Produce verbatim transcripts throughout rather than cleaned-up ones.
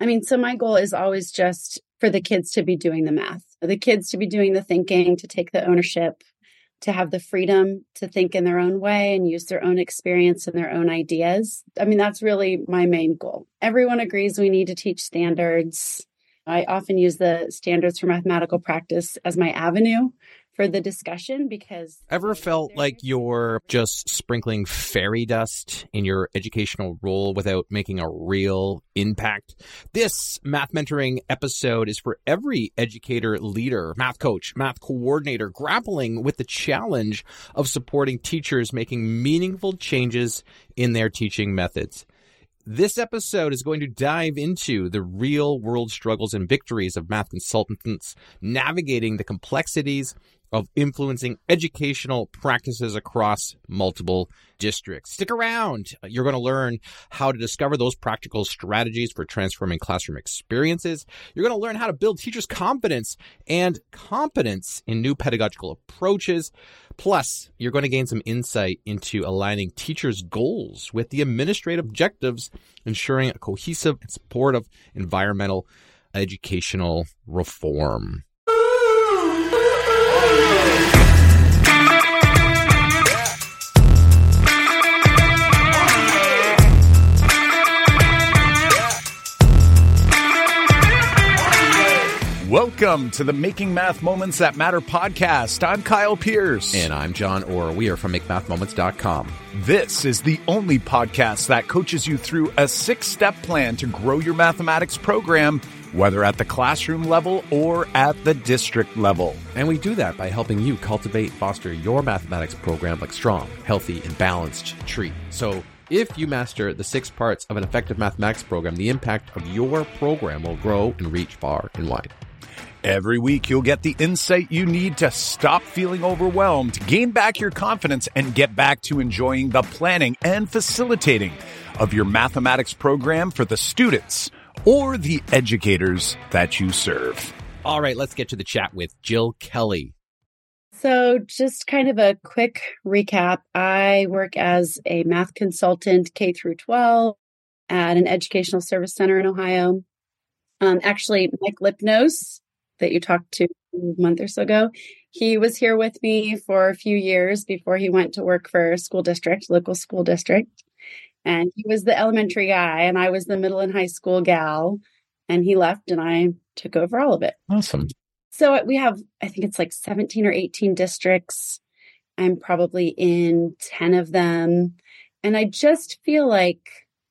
I mean, so my goal is always just for the kids to be doing the math, the kids to be doing the thinking, to take the ownership, to have the freedom to think in their own way and use their own experience and their own ideas. I mean, that's really my main goal. Everyone agrees we need to teach standards. I often use the standards for mathematical practice as my avenue for the discussion because... Ever felt like you're just sprinkling fairy dust in your educational role without making a real impact? This Math Mentoring episode is for every educator, leader, math coach, math coordinator grappling with the challenge of supporting teachers making meaningful changes in their teaching methods. This episode is going to dive into the real-world struggles and victories of math consultants navigating the complexities of influencing educational practices across multiple districts. Stick around. You're going to learn how to discover those practical strategies for transforming classroom experiences. You're going to learn how to build teachers' confidence and competence in new pedagogical approaches. Plus, you're going to gain some insight into aligning teachers' goals with the administrative objectives, ensuring a cohesive and supportive environmental educational reform. Welcome to the Making Math Moments That Matter podcast. I'm Kyle Pierce. And I'm John Orr. We are from make math moments dot com. This is the only podcast that coaches you through a six-step plan to grow your mathematics program, whether at the classroom level or at the district level. And we do that by helping you cultivate, foster your mathematics program like strong, healthy, and balanced tree. So if you master the six parts of an effective mathematics program, the impact of your program will grow and reach far and wide. Every week, you'll get the insight you need to stop feeling overwhelmed, gain back your confidence, and get back to enjoying the planning and facilitating of your mathematics program for the students or the educators that you serve. All right, let's get to the chat with Jill Kelly. So just kind of a quick recap. I work as a math consultant K through twelve at an educational service center in Ohio. Um, actually, Mike Lipnos, that you talked to a month or so ago, he was here with me for a few years before he went to work for a school district, local school district. And he was the elementary guy and I was the middle and high school gal. And he left and I took over all of it. Awesome. So we have, I think it's like seventeen or eighteen districts. I'm probably in ten of them. And I just feel like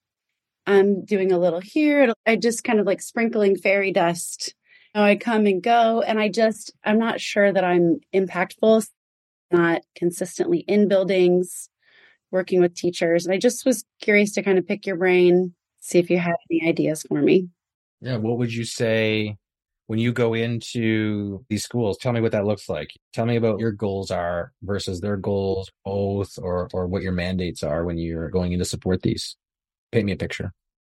I'm doing a little here. I just kind of like sprinkling fairy dust. I come and go, and I just, I'm not sure that I'm impactful, not consistently in buildings, working with teachers. And I just was curious to kind of pick your brain, see if you had any ideas for me. Yeah. What would you say when you go into these schools? Tell me what that looks like. Tell me about your goals are versus their goals, both, or, or what your mandates are when you're going in to support these. Paint me a picture.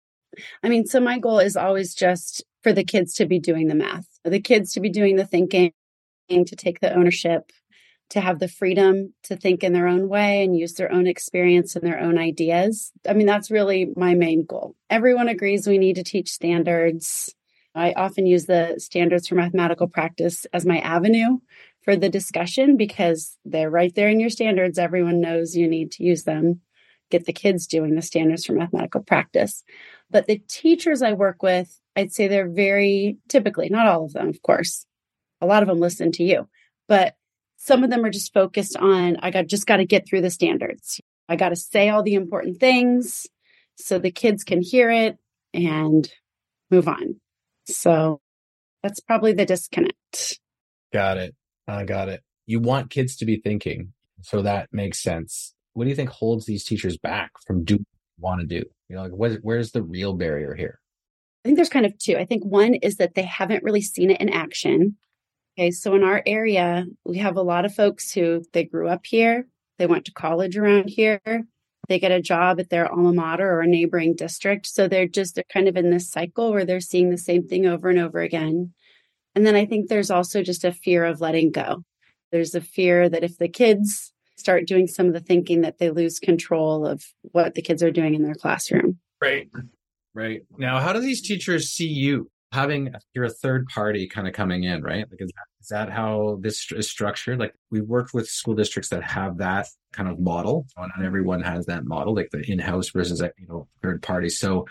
I mean, so my goal is always just for the kids to be doing the math, the kids to be doing the thinking, to take the ownership, to have the freedom to think in their own way and use their own experience and their own ideas. I mean, that's really my main goal. Everyone agrees we need to teach standards. I often use the standards for mathematical practice as my avenue for the discussion because they're right there in your standards. Everyone knows you need to use them. Get the kids doing the standards for mathematical practice. But the teachers I work with, I'd say they're very typically, not all of them, of course. A lot of them listen to you, but some of them are just focused on, I got just got to get through the standards. I got to say all the important things so the kids can hear it and move on. So that's probably the disconnect. Got it. I got it. You want kids to be thinking. So that makes sense. What do you think holds these teachers back from doing what they want to do? You know, like what, where's the real barrier here? I think there's kind of two. I think one is that they haven't really seen it in action. Okay, so in our area, we have a lot of folks who they grew up here, they went to college around here, they get a job at their alma mater or a neighboring district. So they're just, they're kind of in this cycle where they're seeing the same thing over and over again. And then I think there's also just a fear of letting go. There's a fear that if the kids start doing some of the thinking that they lose control of what the kids are doing in their classroom. Right. Right. Now, how do these teachers see you? Having you're a third party kind of coming in, right? Like, is that, is that how this is structured? Like, we've worked with school districts that have that kind of model. Not everyone has that model, like the in-house versus, you know, third party. So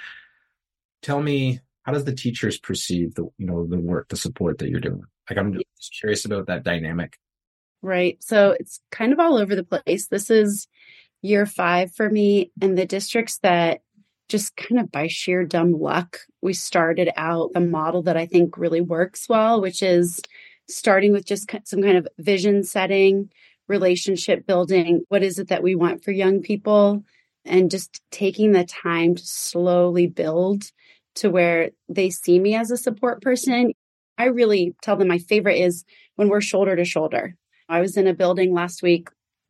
tell me, how does the teachers perceive the, you know, the work, the support that you're doing? Like, I'm just curious about that dynamic. Right. So it's kind of all over the place. This is year five for me, and the districts that just kind of by sheer dumb luck, we started out a model that I think really works well, which is starting with just some kind of vision setting, relationship building. What is it that we want for young people? And just taking the time to slowly build to where they see me as a support person. I really tell them my favorite is when we're shoulder to shoulder. I was in a building last week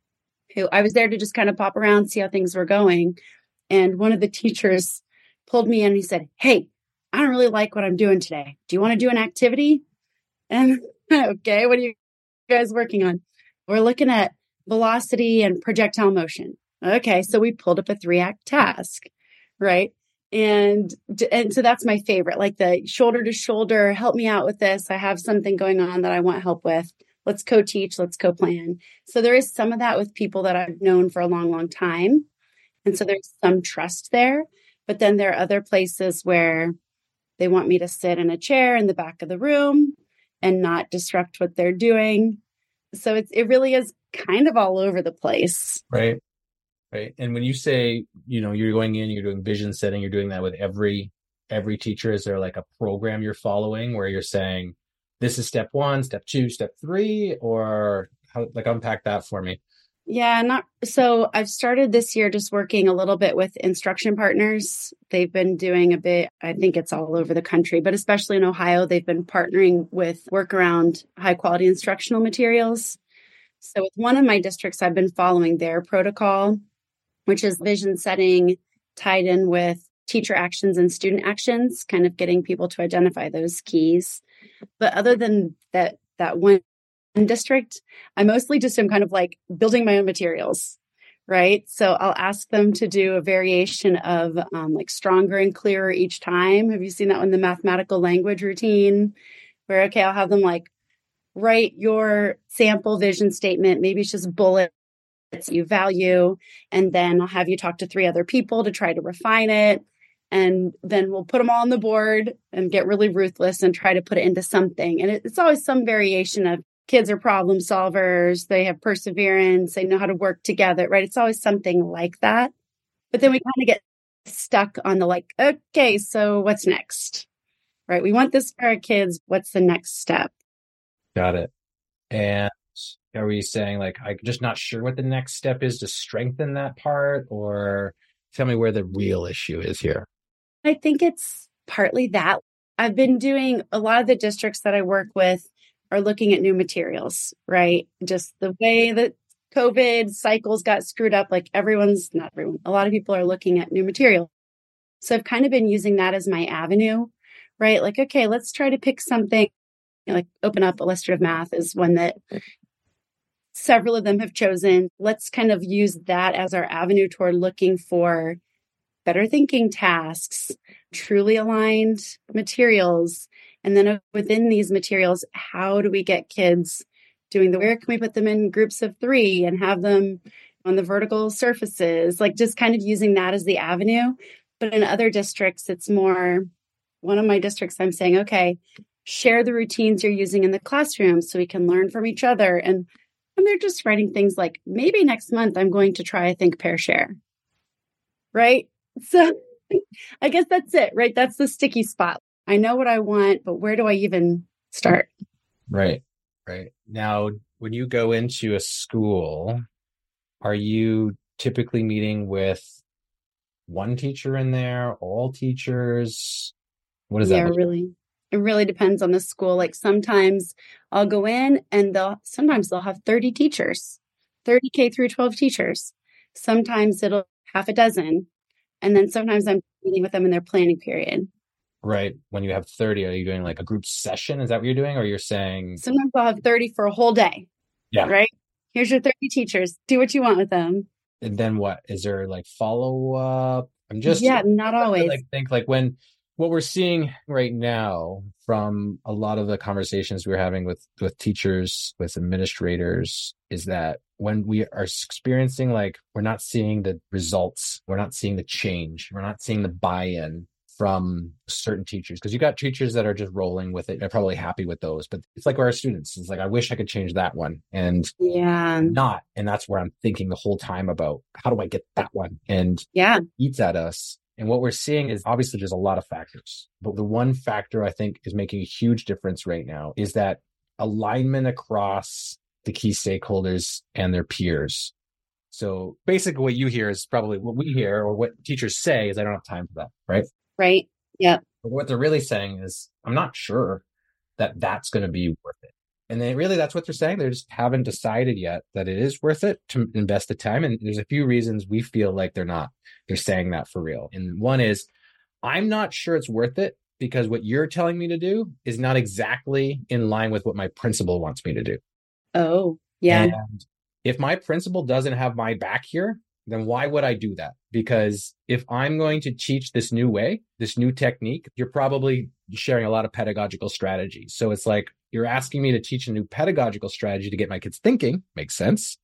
who I was there to just kind of pop around, see how things were going. And one of the teachers pulled me in and he said, "Hey, I don't really like what I'm doing today. Do you want to do an activity?" And okay, what are you guys working on? We're looking at velocity and projectile motion. Okay, so we pulled up a three act task, right? And, and so that's my favorite, like the shoulder to shoulder, help me out with this. I have something going on that I want help with. Let's co-teach, let's co-plan. So there is some of that with people that I've known for a long, long time. And so there's some trust there, but then there are other places where they want me to sit in a chair in the back of the room and not disrupt what they're doing. So it's, it really is kind of all over the place. Right. Right. And when you say, you know, you're going in, you're doing vision setting, you're doing that with every, every teacher. Is there like a program you're following where you're saying, this is step one, step two, step three, or how, like unpack that for me? Yeah, not so I've started this year just working a little bit with instruction partners. They've been doing a bit, I think it's all over the country, but especially in Ohio, they've been partnering with work around high quality instructional materials. So with one of my districts, I've been following their protocol, which is vision setting tied in with teacher actions and student actions, kind of getting people to identify those keys. But other than that, that one district, I mostly just am kind of like building my own materials, right? So I'll ask them to do a variation of um, like stronger and clearer each time. Have you seen that one, the mathematical language routine? Where, okay, I'll have them like write your sample vision statement. Maybe it's just bullets you value. And then I'll have you talk to three other people to try to refine it. And then we'll put them all on the board and get really ruthless and try to put it into something. And it's always some variation of kids are problem solvers. They have perseverance. They know how to work together, right? It's always something like that. But then we kind of get stuck on the like, okay, so what's next, right? We want this for our kids. What's the next step? Got it. And are we saying like, I'm just not sure what the next step is to strengthen that part? Or tell me where the real issue is here. I think it's partly that. I've been doing a lot of the districts that I work with are looking at new materials, right? Just the way that COVID cycles got screwed up, like everyone's, not everyone, a lot of people are looking at new material. So I've kind of been using that as my avenue, right? Like, okay, let's try to pick something, you know, like open up illustrative math is one that several of them have chosen. Let's kind of use that as our avenue toward looking for better thinking tasks, truly aligned materials. And then within these materials, how do we get kids doing the work? Can we put them in groups of three and have them on the vertical surfaces? Like just kind of using that as the avenue. But in other districts, it's more, one of my districts, I'm saying, okay, share the routines you're using in the classroom so we can learn from each other. And, and they're just writing things like, maybe next month I'm going to try a think, pair, share. Right? So I guess that's it, right? That's the sticky spot. I know what I want, but where do I even start? Right, right. Now, when you go into a school, are you typically meeting with one teacher in there, all teachers? What is yeah, that? Yeah, really. It really depends on the school. Like sometimes I'll go in and they'll, sometimes they'll have thirty teachers, thirty K through twelve teachers. Sometimes it'll half a dozen. And then sometimes I'm meeting with them in their planning period. Right. When you have thirty, are you doing like a group session? Is that what you're doing? Or you're saying? Sometimes I'll have thirty for a whole day. Yeah. Right. Here's your thirty teachers. Do what you want with them. And then what? Is there like follow up? I'm just Yeah, not I always. like think like when what we're seeing right now from a lot of the conversations we're having with with teachers, with administrators, is that when we are experiencing like we're not seeing the results, we're not seeing the change, we're not seeing the buy-in from certain teachers, because you got teachers that are just rolling with it. They're probably happy with those, but it's like our students. It's like, I wish I could change that one, and Yeah. not. And that's where I'm thinking the whole time about how do I get that one? And Yeah. it eats at us. And what we're seeing is obviously there's a lot of factors, but the one factor I think is making a huge difference right now is that alignment across the key stakeholders and their peers. So basically what you hear is probably what we hear, or what teachers say is, I don't have time for that, right? Right. Yeah. But what they're really saying is, I'm not sure that that's going to be worth it. And then really that's what they're saying. They just haven't decided yet that it is worth it to invest the time. And there's a few reasons we feel like they're not. They're saying that for real. And one is, I'm not sure it's worth it because what you're telling me to do is not exactly in line with what my principal wants me to do. Oh, yeah. And if my principal doesn't have my back here, then why would I do that? Because if I'm going to teach this new way, this new technique, you're probably sharing a lot of pedagogical strategies. So it's like, you're asking me to teach a new pedagogical strategy to get my kids thinking. Makes sense.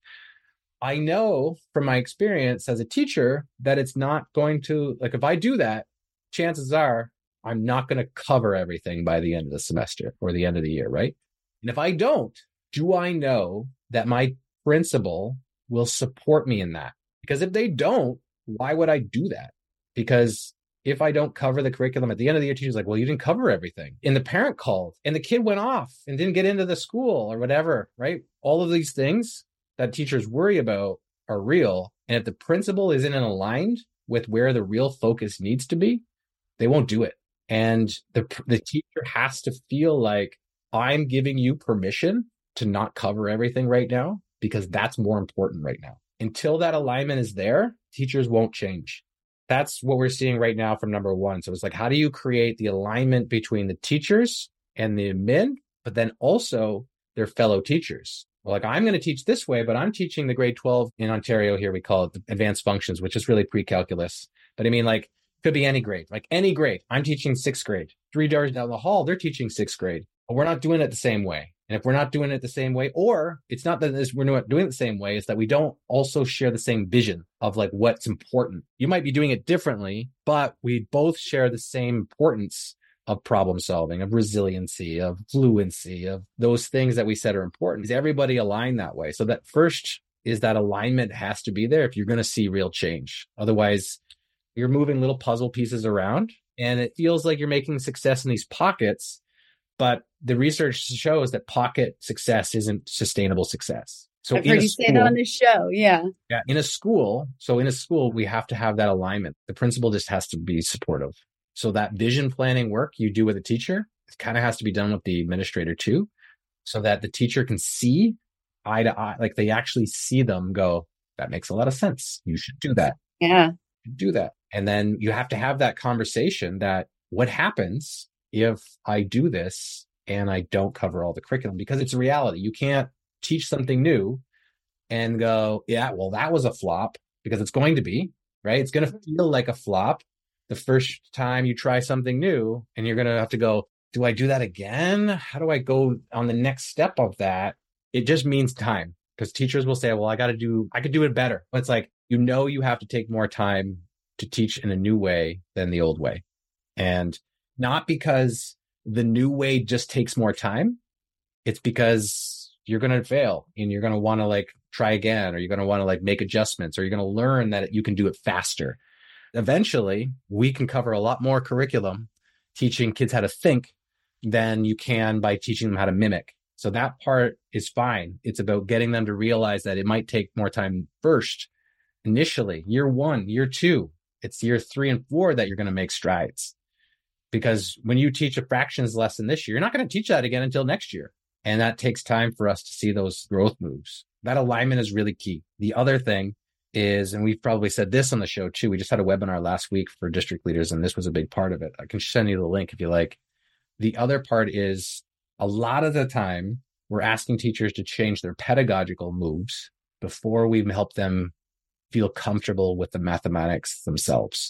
I know from my experience as a teacher that it's not going to, like, if I do that, chances are I'm not going to cover everything by the end of the semester or the end of the year, right? And if I don't, do I know that my principal will support me in that? Because if they don't, why would I do that? Because if I don't cover the curriculum at the end of the year, teacher's like, well, you didn't cover everything. And the parent called and the kid went off and didn't get into the school or whatever, right? All of these things that teachers worry about are real. And if the principal isn't aligned with where the real focus needs to be, they won't do it. And the the teacher has to feel like, I'm giving you permission to not cover everything right now, because that's more important right now. Until that alignment is there, teachers won't change. That's what we're seeing right now from number one. So it's like, how do you create the alignment between the teachers and the admin, but then also their fellow teachers? Well, like, I'm going to teach this way, but I'm teaching the grade twelve in Ontario here. We call it the advanced functions, which is really pre-calculus. But I mean, like, could be any grade, like any grade. I'm teaching sixth grade. Three doors down the hall, they're teaching sixth grade. But we're not doing it the same way. And if we're not doing it the same way, or it's not that this, we're not doing it the same way, it's that we don't also share the same vision of like what's important. You might be doing it differently, but we both share the same importance of problem solving, of resiliency, of fluency, of those things that we said are important. Is everybody aligned that way? So that first is that alignment has to be there if you're going to see real change. Otherwise, you're moving little puzzle pieces around and it feels like you're making success in these pockets. But the research shows that pocket success isn't sustainable success. So I've heard you school, say that on this show. Yeah. Yeah. In a school, so in a school, we have to have that alignment. The principal just has to be supportive. So that vision planning work you do with a teacher, it kind of has to be done with the administrator too, so that the teacher can see eye to eye, like they actually see them go, that makes a lot of sense. You should do that. Yeah. Do that. And then you have to have that conversation that what happens if I do this and I don't cover all the curriculum, because it's a reality. You can't teach something new and go, yeah, well, that was a flop, because it's going to be, right? It's going to feel like a flop the first time you try something new, and you're going to have to go, do I do that again? How do I go on the next step of that? It just means time, because teachers will say, well, I got to do, I could do it better. But it's like, you know, you have to take more time to teach in a new way than the old way. And not because the new way just takes more time. It's because you're going to fail and you're going to want to like try again, or you're going to want to like make adjustments, or you're going to learn that you can do it faster. Eventually, we can cover a lot more curriculum teaching kids how to think than you can by teaching them how to mimic. So that part is fine. It's about getting them to realize that it might take more time first, initially, year one, year two. It's year three and four that you're going to make strides. Because when you teach a fractions lesson this year, you're not going to teach that again until next year. And that takes time for us to see those growth moves. That alignment is really key. The other thing is, and we've probably said this on the show too, we just had a webinar last week for district leaders, and this was a big part of it. I can send you the link if you like. The other part is, a lot of the time, we're asking teachers to change their pedagogical moves before we help them feel comfortable with the mathematics themselves.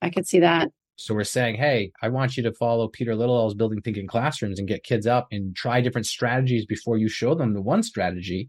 I could see that. So we're saying, hey, I want you to follow Peter Littlewell's Building Thinking Classrooms and get kids up and try different strategies before you show them the one strategy.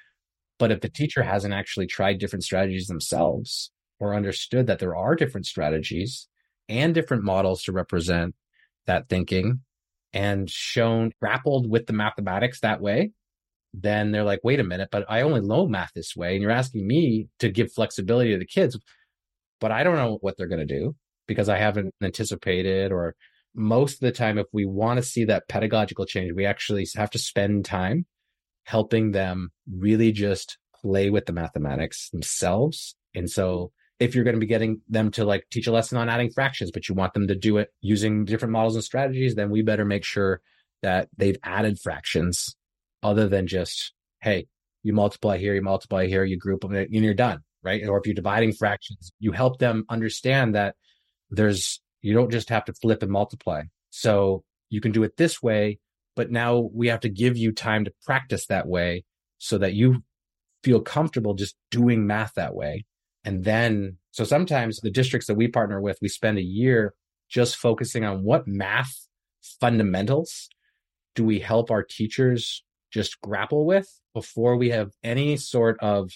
But if the teacher hasn't actually tried different strategies themselves or understood that there are different strategies and different models to represent that thinking and shown, grappled with the mathematics that way, then they're like, wait a minute, but I only know math this way. And you're asking me to give flexibility to the kids, but I don't know what they're going to do because I haven't anticipated. Or most of the time, if we want to see that pedagogical change, we actually have to spend time helping them really just play with the mathematics themselves. And so if you're going to be getting them to like teach a lesson on adding fractions, but you want them to do it using different models and strategies, then we better make sure that they've added fractions other than just, hey, you multiply here, you multiply here, you group them, and you're done, right? Or if you're dividing fractions, you help them understand that there's, you don't just have to flip and multiply. So you can do it this way, but now we have to give you time to practice that way so that you feel comfortable just doing math that way. And then, so sometimes the districts that we partner with, we spend a year just focusing on what math fundamentals do we help our teachers just grapple with before we have any sort of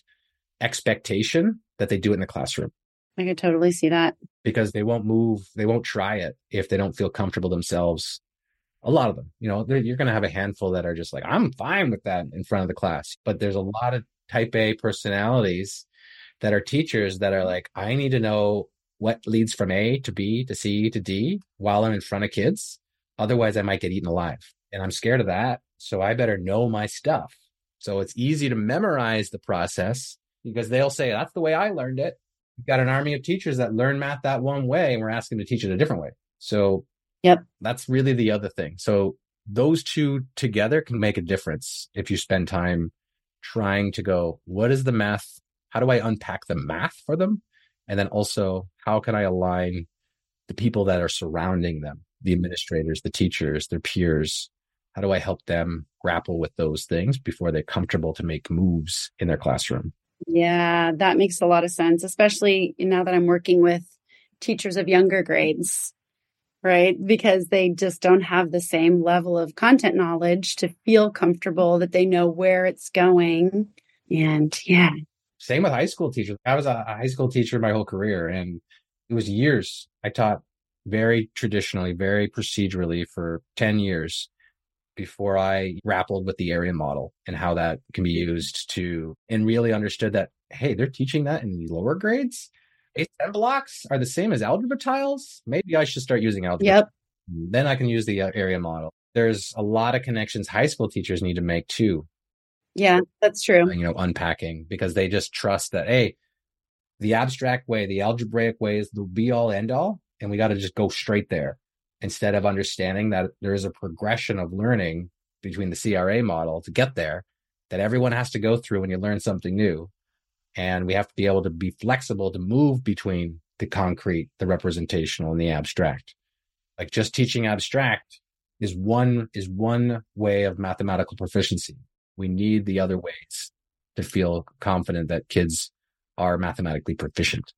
expectation that they do it in the classroom. I could totally see that. Because they won't move, they won't try it if they don't feel comfortable themselves. A lot of them, you know, you're going to have a handful that are just like, I'm fine with that in front of the class. But there's a lot of type A personalities that are teachers that are like, I need to know what leads from A to B to C to D while I'm in front of kids. Otherwise, I might get eaten alive. And I'm scared of that. So I better know my stuff. So it's easy to memorize the process because they'll say, that's the way I learned it. We've got an army of teachers that learn math that one way, and we're asking them to teach it a different way. So yep, that's really the other thing. So those two together can make a difference if you spend time trying to go, what is the math? How do I unpack the math for them? And then also, how can I align the people that are surrounding them, the administrators, the teachers, their peers? How do I help them grapple with those things before they're comfortable to make moves in their classroom? Yeah, that makes a lot of sense, especially now that I'm working with teachers of younger grades, right? Because they just don't have the same level of content knowledge to feel comfortable that they know where it's going. And yeah. Same with high school teachers. I was a high school teacher my whole career, and it was years. I taught very traditionally, very procedurally for ten years before I grappled with the area model and how that can be used to, and really understood that, hey, they're teaching that in the lower grades. A ten blocks are the same as algebra tiles. Maybe I should start using algebra. Yep. Then I can use the area model. There's a lot of connections high school teachers need to make too. Yeah, that's true. You know, unpacking, because they just trust that, hey, the abstract way, the algebraic way is the be all end all, and we got to just go straight there, instead of understanding that there is a progression of learning between the C R A model to get there that everyone has to go through when you learn something new. And we have to be able to be flexible to move between the concrete, the representational, and the abstract. Like just teaching abstract is one is one way of mathematical proficiency. We need the other ways to feel confident that kids are mathematically proficient.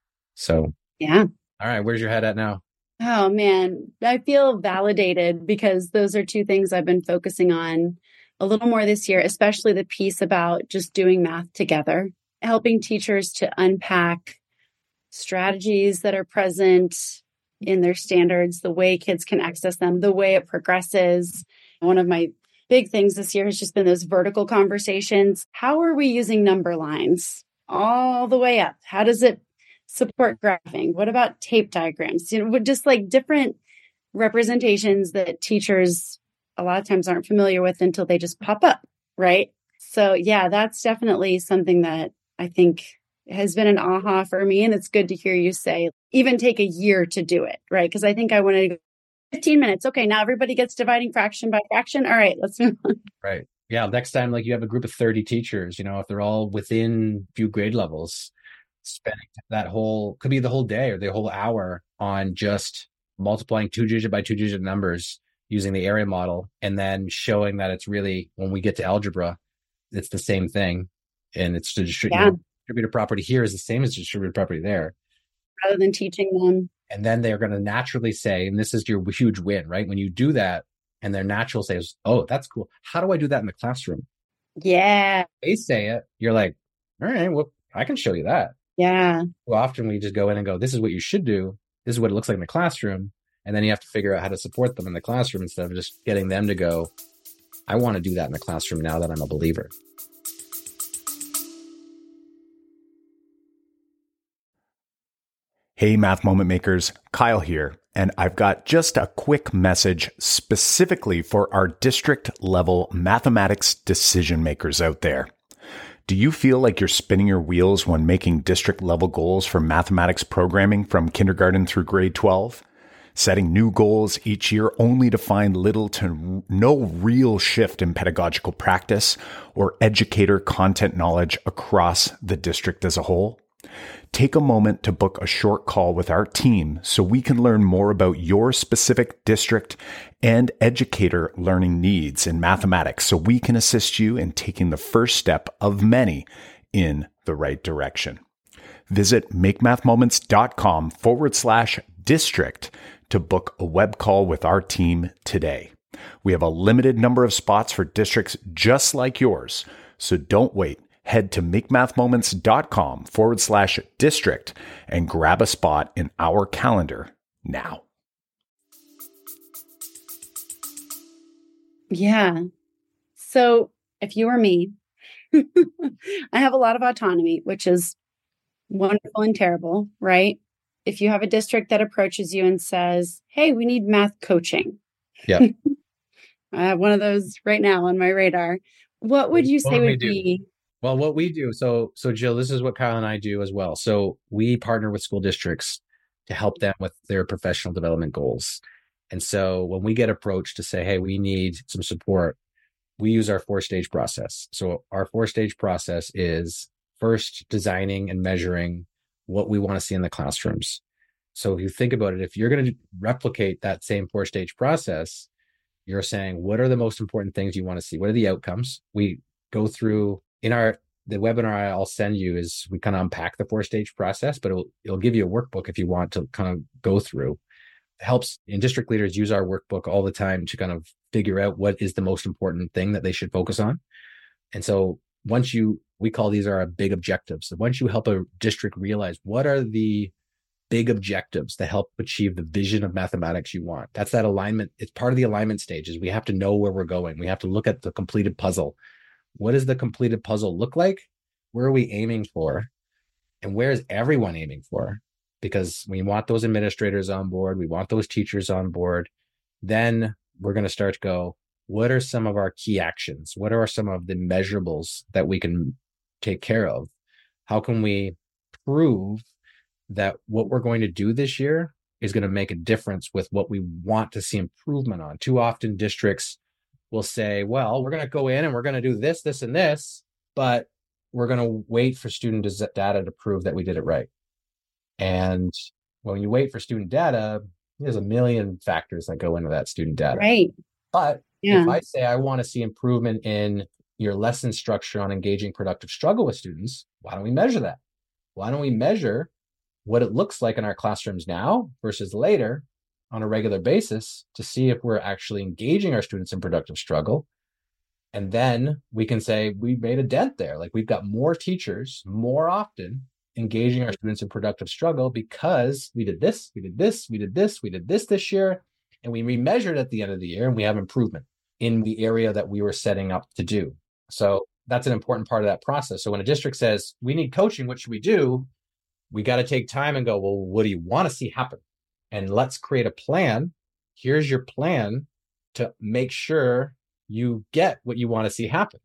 So, yeah. All right, where's your head at now? Oh, man, I feel validated because those are two things I've been focusing on a little more this year, especially the piece about just doing math together, helping teachers to unpack strategies that are present in their standards, the way kids can access them, the way it progresses. One of my big things this year has just been those vertical conversations. How are we using number lines all the way up? How does it support graphing? What about tape diagrams? You know, just like different representations that teachers a lot of times aren't familiar with until they just pop up, right? So yeah, that's definitely something that I think has been an aha for me. And it's good to hear you say, even take a year to do it, right? Because I think I wanted to go fifteen minutes. Okay, now everybody gets dividing fraction by fraction. All right, let's move on. Right. Yeah. Next time, like you have a group of thirty teachers, you know, if they're all within a few grade levels, spending that whole, could be the whole day or the whole hour on just multiplying two digit by two digit numbers using the area model, and then showing that it's really, when we get to algebra, it's the same thing. And it's the distri- yeah. you know, distributed property here is the same as distributed property there. Rather than teaching them And then they're going to naturally say, and this is your huge win, right? When you do that and their natural says, oh, that's cool. How do I do that in the classroom? Yeah. They say it. You're like, all right, well, I can show you that. Yeah. Well, often we just go in and go, this is what you should do. This is what it looks like in the classroom. And then you have to figure out how to support them in the classroom instead of just getting them to go, I want to do that in the classroom now that I'm a believer. Hey, Math Moment Makers, Kyle here, and I've got just a quick message specifically for our district level mathematics decision makers out there. Do you feel like you're spinning your wheels when making district level goals for mathematics programming from kindergarten through grade twelve? Setting new goals each year only to find little to no real shift in pedagogical practice or educator content knowledge across the district as a whole? Take a moment to book a short call with our team so we can learn more about your specific district and educator learning needs in mathematics so we can assist you in taking the first step of many in the right direction. Visit makemathmoments.com forward slash district to book a web call with our team today. We have a limited number of spots for districts just like yours, so don't wait. Head to makemathmoments.com forward slash district and grab a spot in our calendar now. Yeah. So if you were me, I have a lot of autonomy, which is wonderful and terrible, right? If you have a district that approaches you and says, hey, we need math coaching. Yeah. I have one of those right now on my radar. What would you say would be? Well, what we do, so so Jill, this is what Kyle and I do as well. So we partner with school districts to help them with their professional development goals. And so when we get approached to say, hey, we need some support, we use our four-stage process. So our four-stage process is first designing and measuring what we want to see in the classrooms. So if you think about it, if you're going to replicate that same four-stage process, you're saying, what are the most important things you want to see? What are the outcomes? We go through in our, the webinar I'll send you is we kind of unpack the four-stage process, but it'll, it'll give you a workbook if you want to kind of go through. It helps, and district leaders use our workbook all the time to kind of figure out what is the most important thing that they should focus on. And so once you, we call these our big objectives. So once you help a district realize what are the big objectives to help achieve the vision of mathematics you want, that's that alignment. It's part of the alignment stages. We have to know where we're going. We have to look at the completed puzzle. What does the completed puzzle look like? Where are we aiming for? And where is everyone aiming for? Because we want those administrators on board. We want those teachers on board. Then we're going to start to go, what are some of our key actions? What are some of the measurables that we can take care of? How can we prove that what we're going to do this year is going to make a difference with what we want to see improvement on? Too often districts will say, well, we're going to go in and we're going to do this, this, and this, but we're going to wait for student data to prove that we did it right. And when you wait for student data, there's a million factors that go into that student data. Right. But yeah. if I say I want to see improvement in your lesson structure on engaging productive struggle with students, why don't we measure that? Why don't we measure what it looks like in our classrooms now versus later on a regular basis to see if we're actually engaging our students in productive struggle? And then we can say we made a dent there. Like we've got more teachers more often engaging our students in productive struggle because we did this, we did this, we did this, we did this this year, and we remeasured at the end of the year and we have improvement in the area that we were setting up to do. So that's an important part of that process. So when a district says, we need coaching, what should we do? We got to take time and go, well, what do you want to see happen? And let's create a plan. Here's your plan to make sure you get what you want to see happen.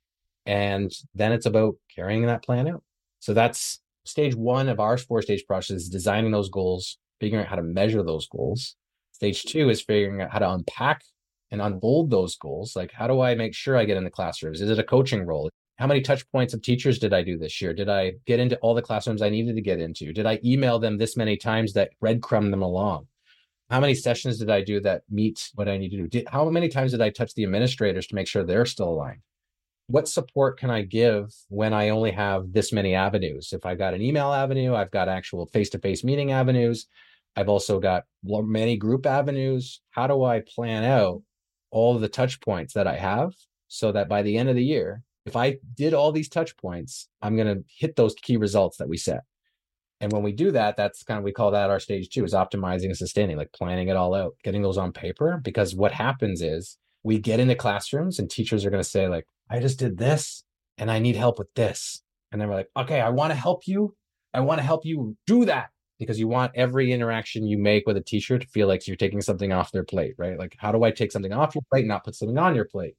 And then it's about carrying that plan out. So that's stage one of our four-stage process, is designing those goals, figuring out how to measure those goals. Stage two is figuring out how to unpack and unfold those goals. Like, how do I make sure I get into classrooms? Is it a coaching role? How many touch points of teachers did I do this year? Did I get into all the classrooms I needed to get into? Did I email them this many times that breadcrumb them along? How many sessions did I do that meet what I need to do? Did, how many times did I touch the administrators to make sure they're still aligned? What support can I give when I only have this many avenues? If I've got an email avenue, I've got actual face-to-face meeting avenues. I've also got many group avenues. How do I plan out all of the touch points that I have so that by the end of the year, if I did all these touch points, I'm going to hit those key results that we set. And when we do that, that's kind of, we call that our stage two, is optimizing and sustaining, like planning it all out, getting those on paper. Because what happens is we get into classrooms and teachers are going to say like, I just did this and I need help with this. And then we're like, okay, I want to help you. I want to help you do that, because you want every interaction you make with a teacher to feel like you're taking something off their plate, right? Like, how do I take something off your plate and not put something on your plate?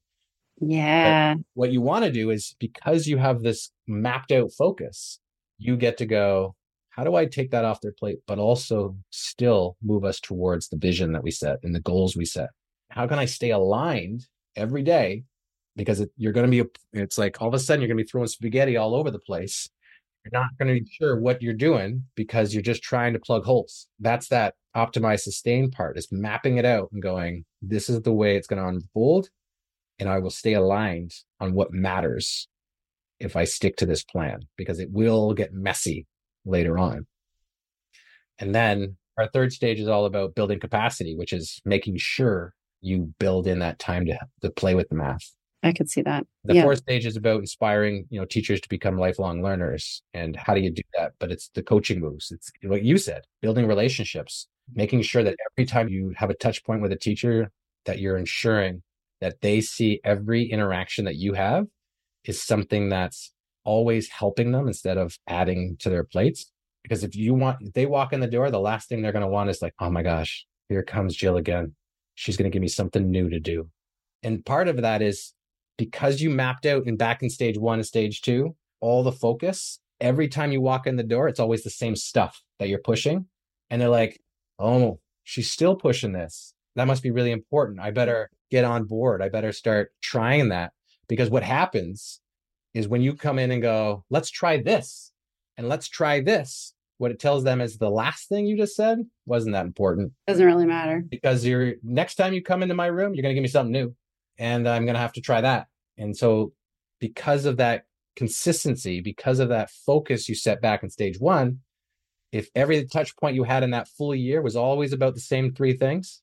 Yeah. But what you want to do is, because you have this mapped out focus, you get to go, how do I take that off their plate, but also still move us towards the vision that we set and the goals we set? How can I stay aligned every day? Because it, you're going to be, it's like all of a sudden you're going to be throwing spaghetti all over the place. You're not going to be sure what you're doing because you're just trying to plug holes. That's that optimize, sustain part, is mapping it out and going, this is the way it's going to unfold. And I will stay aligned on what matters if I stick to this plan, because it will get messy later on. And then our third stage is all about building capacity, which is making sure you build in that time to, to play with the math. I could see that. The yeah. fourth stage is about inspiring, you know, teachers to become lifelong learners. And how do you do that? But it's the coaching moves. It's what you said, building relationships, making sure that every time you have a touch point with a teacher, that you're ensuring that they see every interaction that you have is something that's always helping them instead of adding to their plates. Because if you want, if they walk in the door, the last thing they're going to want is like, oh my gosh, here comes Jill again. She's going to give me something new to do. And part of that is because you mapped out in back in stage one and stage two, all the focus, every time you walk in the door, it's always the same stuff that you're pushing. And they're like, oh, she's still pushing this. That must be really important. I better get on board. I better start trying that. Because what happens is when you come in and go, let's try this and let's try this, what it tells them is the last thing you just said wasn't that important. Doesn't really matter. Because you're next time you come into my room, you're going to give me something new and I'm going to have to try that. And so because of that consistency, because of that focus you set back in stage one, if every touch point you had in that full year was always about the same three things,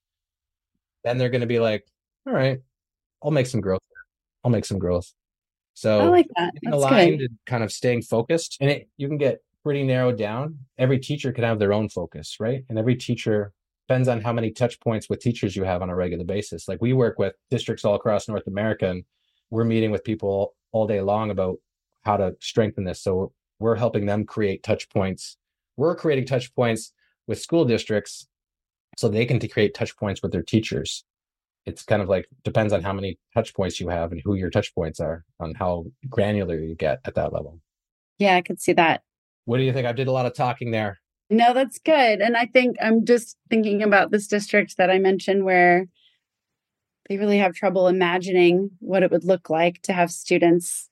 then they're going to be like, all right, I'll make some growth. I'll make some growth. So I like that. getting That's aligned good. and kind of staying focused, and it, you can get pretty narrowed down. Every teacher can have their own focus, right? And every teacher depends on how many touch points with teachers you have on a regular basis. Like we work with districts all across North America, and we're meeting with people all day long about how to strengthen this. So we're helping them create touch points. We're creating touch points with school districts so they can create touch points with their teachers. It's kind of like, depends on how many touch points you have and who your touch points are, on how granular you get at that level. Yeah, I could see that. What do you think? I did a lot of talking there. No, that's good. And I think I'm just thinking about this district that I mentioned where they really have trouble imagining what it would look like to have students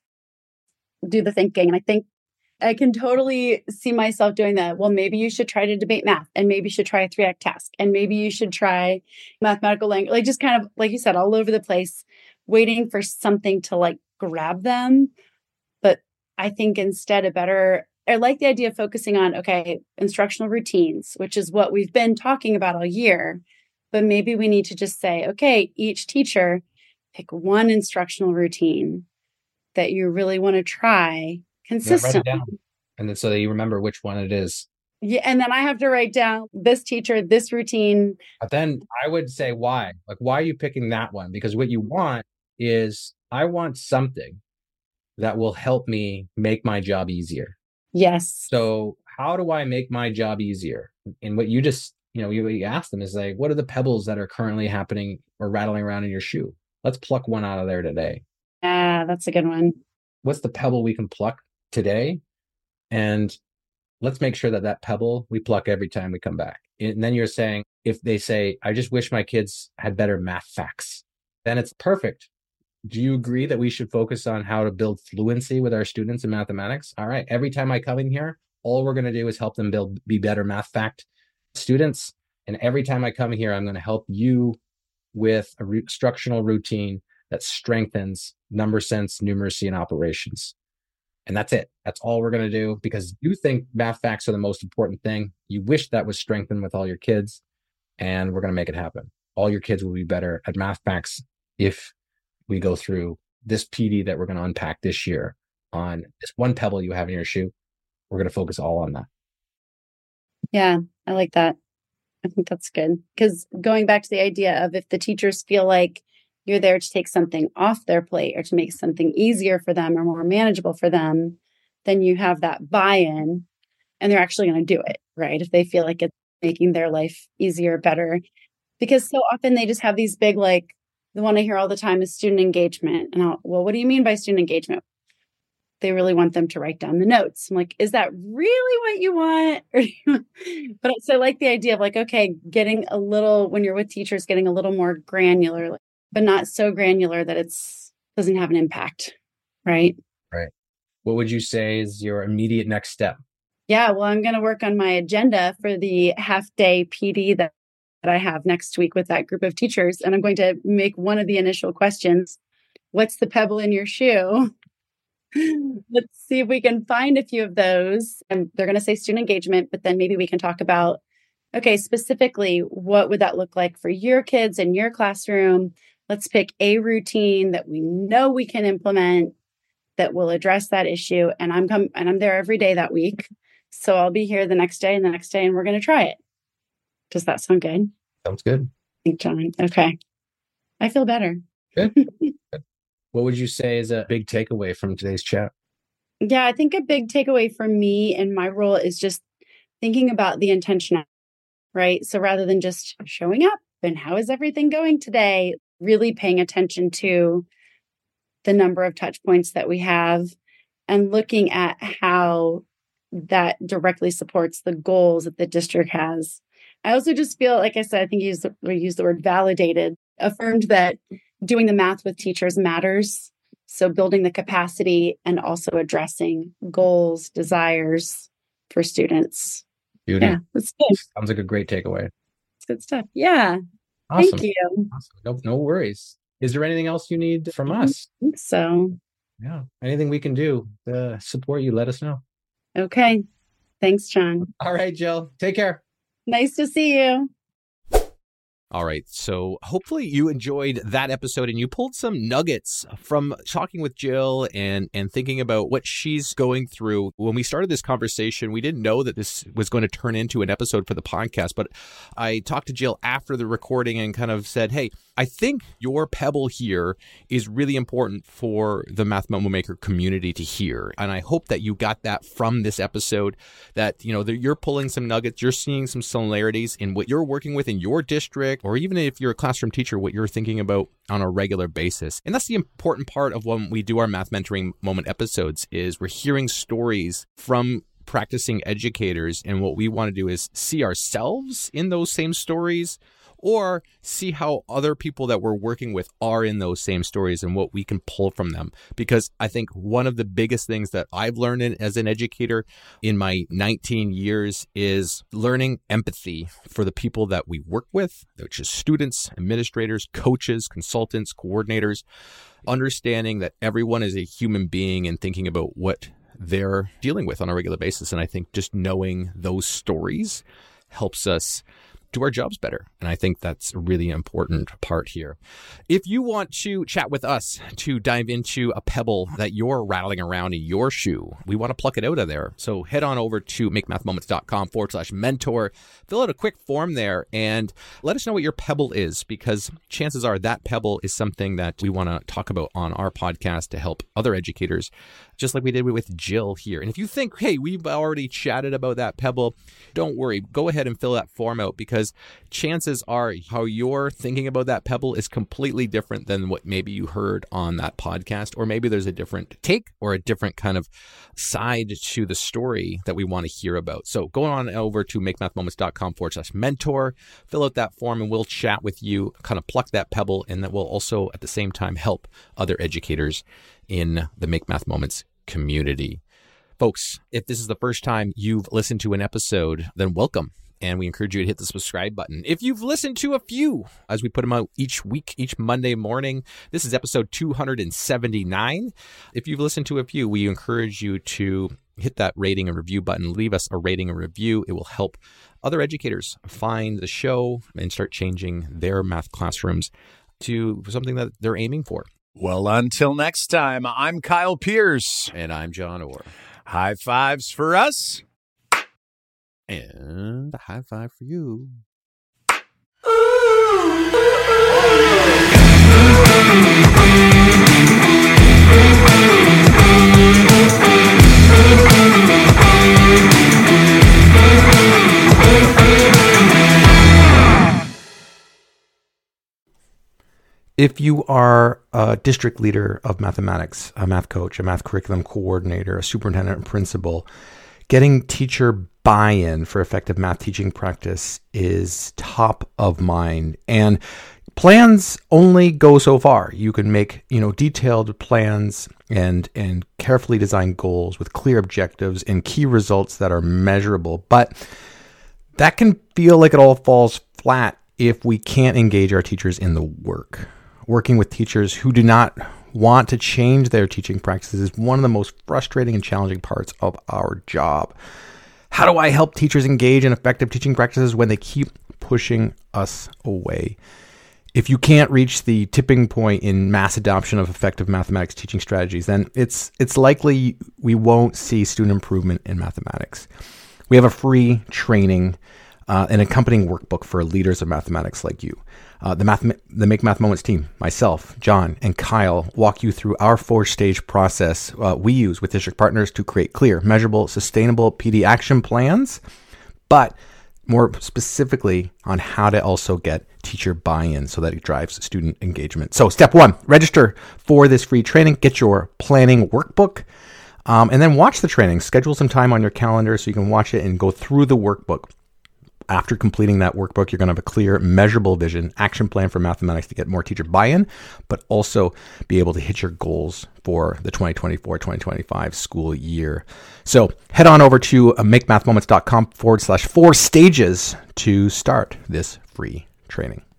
do the thinking. And I think I can totally see myself doing that. Well, maybe you should try to debate math, and maybe you should try a three act task, and maybe you should try mathematical language, like just kind of, like you said, all over the place, waiting for something to like grab them. But I think instead a better, I like the idea of focusing on, okay, instructional routines, which is what we've been talking about all year. But maybe we need to just say, okay, each teacher pick one instructional routine that you really want to try consistently. Yeah, write it down. And then so that you remember which one it is. Yeah. And then I have to write down this teacher, this routine. But then I would say, why? Like, why are you picking that one? Because what you want is, I want something that will help me make my job easier. Yes. So how do I make my job easier? And what you just, you know, you, you ask them is like, what are the pebbles that are currently happening or rattling around in your shoe? Let's pluck one out of there today. Yeah, that's a good one. What's the pebble we can pluck today? And let's make sure that that pebble we pluck every time we come back. And then you're saying, if they say, I just wish my kids had better math facts, then it's perfect. Do you agree that we should focus on how to build fluency with our students in mathematics? All right. Every time I come in here, all we're going to do is help them build, be better math fact students. And every time I come here, I'm going to help you with a re- instructional routine that strengthens number sense, numeracy, and operations. And that's it. That's all we're going to do because you think math facts are the most important thing. You wish that was strengthened with all your kids, and we're going to make it happen. All your kids will be better at math facts if we go through this P D that we're going to unpack this year on this one pebble you have in your shoe. We're going to focus all on that. Yeah, I like that. I think that's good. Because going back to the idea of if the teachers feel like you're there to take something off their plate or to make something easier for them or more manageable for them, then you have that buy-in and they're actually going to do it, right? If they feel like it's making their life easier, better. Because so often they just have these big, like, the one I hear all the time is student engagement. And I'll, well, what do you mean by student engagement? They really want them to write down the notes. I'm like, is that really what you want? Or do you want? But so I like the idea of like, okay, getting a little, when you're with teachers, getting a little more granular, but not so granular that it's doesn't have an impact, right? Right. What would you say is your immediate next step? Yeah, well, I'm going to work on my agenda for the half day P D that, that I have next week with that group of teachers. And I'm going to make one of the initial questions. What's the pebble in your shoe? Let's see if we can find a few of those. And they're going to say student engagement, but then maybe we can talk about, okay, specifically, what would that look like for your kids in your classroom? Let's pick a routine that we know we can implement that will address that issue. And I'm com- and I'm there every day that week. So I'll be here the next day and the next day, and we're going to try it. Does that sound good? Sounds good. Thank John. Okay. I feel better. Good. Good. What would you say is a big takeaway from today's chat? Yeah, I think a big takeaway for me and my role is just thinking about the intention, right? So rather than just showing up and how is everything going today, really paying attention to the number of touch points that we have and looking at how that directly supports the goals that the district has. I also just feel, like I said, I think you used, we used the word validated, affirmed that doing the math with teachers matters. So building the capacity and also addressing goals, desires for students. Beauty. Yeah, that's good. Sounds like a great takeaway. It's good stuff. Yeah. Awesome. Thank you. Awesome. No, no worries. Is there anything else you need from us? I think so. Yeah. Anything we can do to support you, let us know. Okay. Thanks, John. All right, Jill. Take care. Nice to see you. All right. So hopefully you enjoyed that episode and you pulled some nuggets from talking with Jill and, and thinking about what she's going through. When we started this conversation, we didn't know that this was going to turn into an episode for the podcast, but I talked to Jill after the recording and kind of said, hey, I think your pebble here is really important for the Math Memo Maker community to hear. And I hope that you got that from this episode, that, you know, that you're pulling some nuggets, you're seeing some similarities in what you're working with in your district, or even if you're a classroom teacher, what you're thinking about on a regular basis. And that's the important part of when we do our Math Mentoring Moment episodes, is we're hearing stories from practicing educators. And what we want to do is see ourselves in those same stories, or see how other people that we're working with are in those same stories and what we can pull from them. Because I think one of the biggest things that I've learned in, as an educator in my nineteen years is learning empathy for the people that we work with, which is students, administrators, coaches, consultants, coordinators, understanding that everyone is a human being and thinking about what they're dealing with on a regular basis. And I think just knowing those stories helps us do our jobs better. And I think that's a really important part here. If you want to chat with us to dive into a pebble that you're rattling around in your shoe, we want to pluck it out of there. So head on over to makemathmoments.com forward slash mentor, fill out a quick form there and let us know what your pebble is, because chances are that pebble is something that we want to talk about on our podcast to help other educators, just like we did with Jill here. And if you think, hey, we've already chatted about that pebble, don't worry. Go ahead and fill that form out, because chances are how you're thinking about that pebble is completely different than what maybe you heard on that podcast, or maybe there's a different take or a different kind of side to the story that we want to hear about. So go on over to makemathmoments.com forward slash mentor, fill out that form, and we'll chat with you, kind of pluck that pebble, and that will also at the same time help other educators in the Make Math Moments community. Folks, if this is the first time you've listened to an episode, then welcome. and we encourage you to hit the subscribe button. If you've listened to a few, as we put them out each week, each Monday morning, this is episode two hundred seventy-nine. If you've listened to a few, we encourage you to hit that rating and review button. Leave us a rating and review. It will help other educators find the show and start changing their math classrooms to something that they're aiming for. Well, until next time, I'm Kyle Pierce. And I'm John Orr. High fives for us. And a high five for you. If you are a district leader of mathematics, a math coach, a math curriculum coordinator, a superintendent and principal, getting teacher buy-in for effective math teaching practice is top of mind. And plans only go so far. You can make, you know, detailed plans and and carefully designed goals with clear objectives and key results that are measurable. But that can feel like it all falls flat if we can't engage our teachers in the work. Working with teachers who do not want to change their teaching practices is one of the most frustrating and challenging parts of our job. How do I help teachers engage in effective teaching practices when they keep pushing us away? If you can't reach the tipping point in mass adoption of effective mathematics teaching strategies, then it's it's likely we won't see student improvement in mathematics. We have a free training, uh, an accompanying workbook for leaders of mathematics like you. Uh, the, math, the Make Math Moments team, myself, John, and Kyle walk you through our four-stage process uh, we use with district partners to create clear, measurable, sustainable P D action plans, but more specifically on how to also get teacher buy-in so that it drives student engagement. So step one, register for this free training, get your planning workbook, um, and then watch the training. Schedule some time on your calendar so you can watch it and go through the workbook. After completing that workbook, you're going to have a clear, measurable vision, action plan for mathematics to get more teacher buy-in, but also be able to hit your goals for the twenty twenty-four twenty twenty-five school year. So head on over to makemathmoments.com forward slash four stages to start this free training.